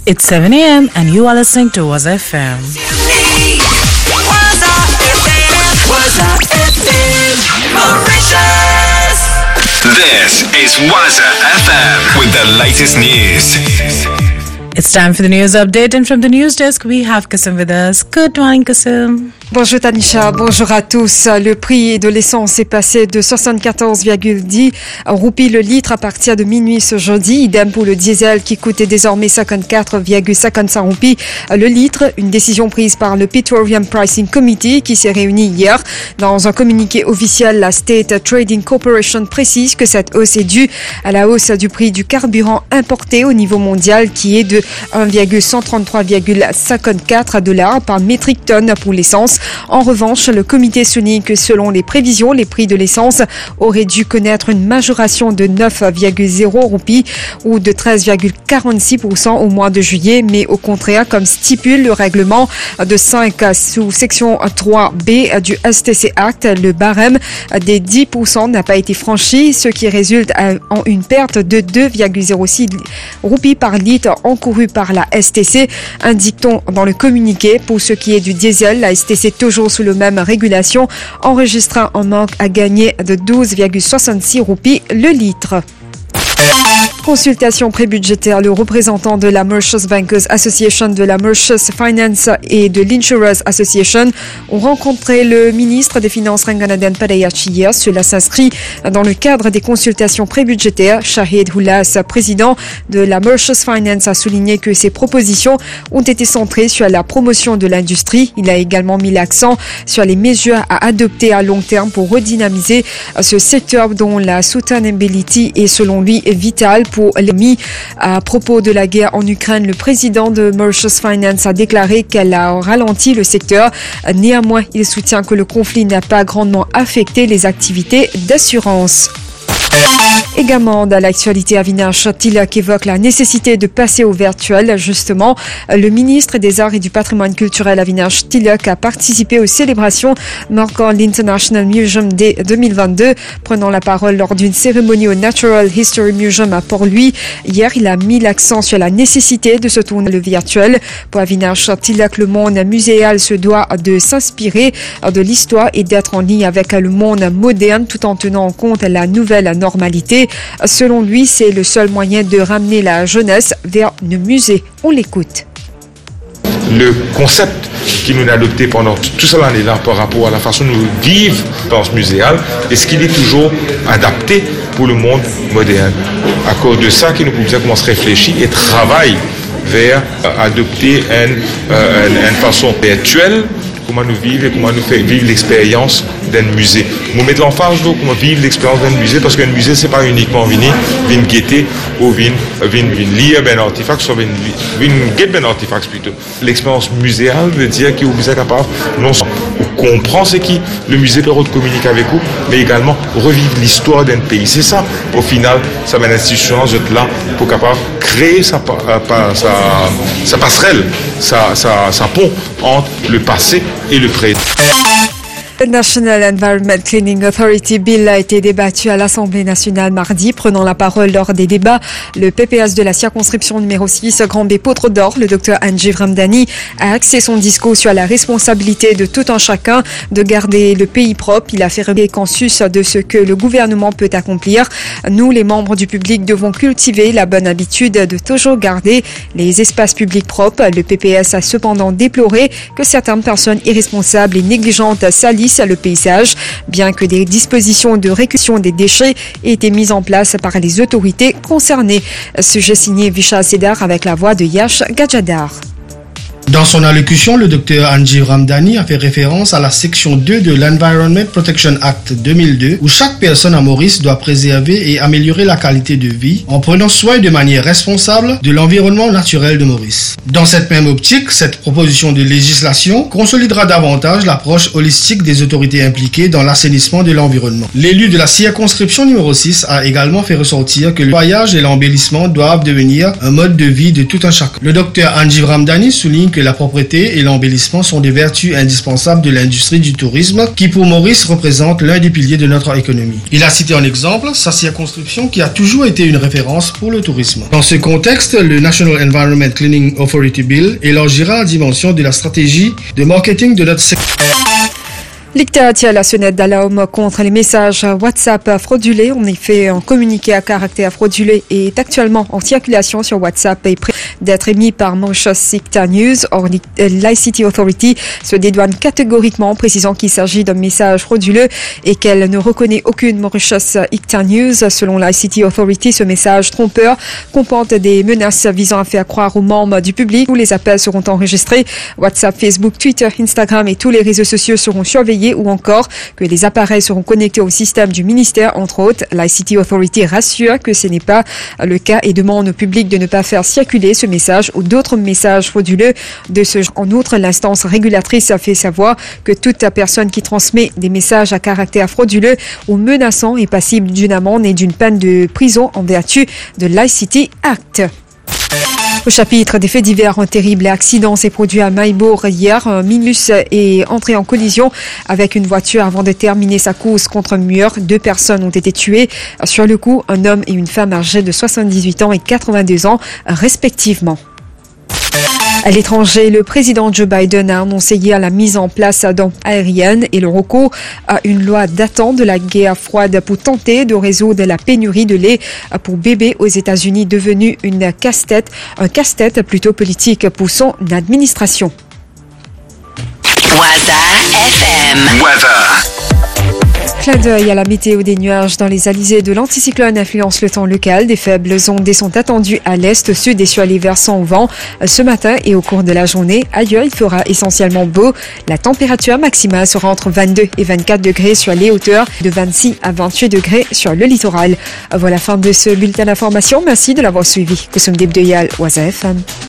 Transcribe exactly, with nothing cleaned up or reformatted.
It's seven a.m. and you are listening to Waza F M. Waza F M, Waza F M, Mauritius. This is Waza F M with the latest news. It's time for the news update, and from the news desk, we have Kasum with us. Good morning, Kasum. Bonjour Tanisha, bonjour à tous. Le prix de l'essence est passé de soixante-quatorze virgule dix roupies le litre à partir de minuit ce jeudi. Idem pour le diesel qui coûtait désormais cinquante-quatre virgule cinquante-cinq roupies le litre. Une décision prise par le Petroleum Pricing Committee qui s'est réuni hier. Dans un communiqué officiel, la State Trading Corporation précise que cette hausse est due à la hausse du prix du carburant importé au niveau mondial qui est de un virgule cent trente-trois virgule cinquante-quatre dollars par métric tonne pour l'essence. En revanche, le comité souligne que selon les prévisions, les prix de l'essence auraient dû connaître une majoration de neuf virgule zéro roupies ou de treize virgule quarante-six pour cent au mois de juillet, mais au contraire, comme stipule le règlement de cinq sous section trois B du S T C Act, le barème des dix pour cent n'a pas été franchi, ce qui résulte en une perte de deux virgule zéro six roupies par litre encourue par la S T C, indique-t-on dans le communiqué. Pour ce qui est du diesel, la S T C toujours sous le même régulation, enregistrant un manque à gagner de douze virgule soixante-six roupies le litre. Consultation prébudgétaire, le représentant de la Mauritius Bankers Association, de la Mauritius Finance et de l'Insurers Association ont rencontré le ministre des Finances Ranganaden Padayachi hier. Cela s'inscrit dans le cadre des consultations prébudgétaires. Shahid Houlas, président de la Mauritius Finance, a souligné que ces propositions ont été centrées sur la promotion de l'industrie. Il a également mis l'accent sur les mesures à adopter à long terme pour redynamiser ce secteur dont la sustainability est selon lui vitale pour l'économie. À propos de la guerre en Ukraine, le président de Mauritius Finance a déclaré qu'elle a ralenti le secteur. Néanmoins, il soutient que le conflit n'a pas grandement affecté les activités d'assurance. Également dans l'actualité, Avinash Tilak évoque la nécessité de passer au virtuel. Justement, le ministre des Arts et du Patrimoine culturel Avinash Tilak a participé aux célébrations marquant l'International Museum Day deux mille vingt-deux. Prenant la parole lors d'une cérémonie au Natural History Museum à Port-Louis, hier, il a mis l'accent sur la nécessité de se tourner le virtuel. Pour Avinash Tilak, le monde muséal se doit de s'inspirer de l'histoire et d'être en ligne avec le monde moderne tout en tenant en compte la nouvelle normalité. Selon lui, c'est le seul moyen de ramener la jeunesse vers le musée. On l'écoute. Le concept qui nous a adopté pendant toute cette année-là par rapport à la façon dont nous vivons dans ce muséal, est-ce qu'il est toujours adapté pour le monde moderne? À cause de ça, qu'il nous pouvons commencer à réfléchir et travailler vers adopter une, euh, une, une façon virtuelle, comment nous vivre et comment nous faire vivre l'expérience d'un musée. Nous mettons l'emphase sur comment vivre l'expérience d'un musée, parce qu'un musée, c'est pas uniquement venir, venir guetter ou venir, venir, venir lire un artefact, soit venir, venir guetter un artefact plutôt. L'expérience muséale veut dire que vous êtes capable non seulement de comprendre ce qui le musée peut communiquer avec vous, mais également revivre l'histoire d'un pays. C'est ça, au final, ça met l'institution là pour capable créer sa, sa, sa passerelle, sa, sa, sa pont entre le passé et le présent. Le National Environment Cleaning Authority Bill a été débattu à l'Assemblée nationale mardi. Prenant la parole lors des débats, le P P S de la circonscription numéro six, Grand Bay Poudre d'Or, le docteur Anjiv Ramdani, a axé son discours sur la responsabilité de tout un chacun de garder le pays propre. Il a fait consensus de ce que le gouvernement peut accomplir. Nous, les membres du public, devons cultiver la bonne habitude de toujours garder les espaces publics propres. Le P P S a cependant déploré que certaines personnes irresponsables et négligentes salissent le paysage, bien que des dispositions de récupération des déchets aient été mises en place par les autorités concernées. Sujet signé Vishal Sedar avec la voix de Yash Gajadar. Dans son allocution, le docteur Anjiv Ramdani a fait référence à la section deux de l'Environment Protection Act deux mille deux, où chaque personne à Maurice doit préserver et améliorer la qualité de vie en prenant soin de manière responsable de l'environnement naturel de Maurice. Dans cette même optique, cette proposition de législation consolidera davantage l'approche holistique des autorités impliquées dans l'assainissement de l'environnement. L'élu de la circonscription numéro six a également fait ressortir que le nettoyage et l'embellissement doivent devenir un mode de vie de tout un chacun. Le docteur Anjiv Ramdani souligne que la propreté et l'embellissement sont des vertus indispensables de l'industrie du tourisme qui pour Maurice représente l'un des piliers de notre économie. Il a cité en exemple sa circonscription qui a toujours été une référence pour le tourisme. Dans ce contexte, le National Environment Cleaning Authority Bill élargira la dimension de la stratégie de marketing de notre secteur. L'I C T A tire la sonnette d'alarme contre les messages WhatsApp fraudulés. En effet, un communiqué à caractère fraudulé est actuellement en circulation sur WhatsApp et prêt d'être émis par Mauritius I C T A News. Or, l'I C T Authority se dédouane catégoriquement en précisant qu'il s'agit d'un message frauduleux et qu'elle ne reconnaît aucune Mauritius I C T A News. Selon l'I C T Authority, ce message trompeur comporte des menaces visant à faire croire aux membres du public où les appels seront enregistrés. WhatsApp, Facebook, Twitter, Instagram et tous les réseaux sociaux seront surveillés ou encore que les appareils seront connectés au système du ministère, entre autres. L'I C T Authority rassure que ce n'est pas le cas et demande au public de ne pas faire circuler ce message ou d'autres messages frauduleux de ce genre. En outre, l'instance régulatrice a fait savoir que toute personne qui transmet des messages à caractère frauduleux ou menaçant est passible d'une amende et d'une peine de prison en vertu de l'I C T Act. Au chapitre des faits divers, un terrible accident s'est produit à Maïbourg hier. Un minibus est entré en collision avec une voiture avant de terminer sa course contre un mur. Deux personnes ont été tuées. Sur le coup, un homme et une femme âgés de soixante-dix-huit ans et quatre-vingt-deux ans respectivement. À l'étranger, le président Joe Biden a annoncé hier la mise en place d'un aérienne et le recours à une loi datant de la guerre froide pour tenter de résoudre la pénurie de lait pour bébés aux États-Unis, devenue une casse-tête, un casse-tête plutôt politique pour son administration. Waza F M. Weather. Clin d'œil à la météo. Des nuages dans les alizés de l'anticyclone influencent le temps local. Des faibles ondées sont attendues à l'est, au sud et sur les versants au vent ce matin et au cours de la journée. Ailleurs, il fera essentiellement beau. La température maximale sera entre vingt-deux et vingt-quatre degrés sur les hauteurs, de vingt-six à vingt-huit degrés sur le littoral. Voilà la fin de ce bulletin d'information. Merci de l'avoir suivi. Kusum Dibdoyal, Waza F M.